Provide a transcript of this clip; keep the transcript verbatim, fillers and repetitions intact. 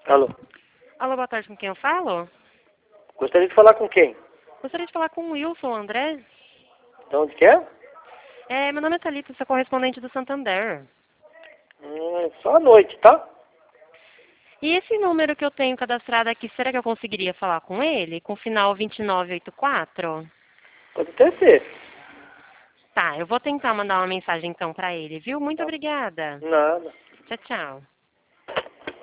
Alô? Alô, boa tarde, com quem eu falo? Gostaria de falar com quem? Gostaria de falar com o Wilson André. De onde que é? É, meu nome é Thalita, sou correspondente do Santander. Hum, só à noite, tá? E esse número que eu tenho cadastrado aqui, será que eu conseguiria falar com ele? Com final vinte e nove oitenta e quatro? Pode até ser. Tá, eu vou tentar mandar uma mensagem então pra ele, viu? Muito Tá. obrigada. Nada. Tchau, tchau.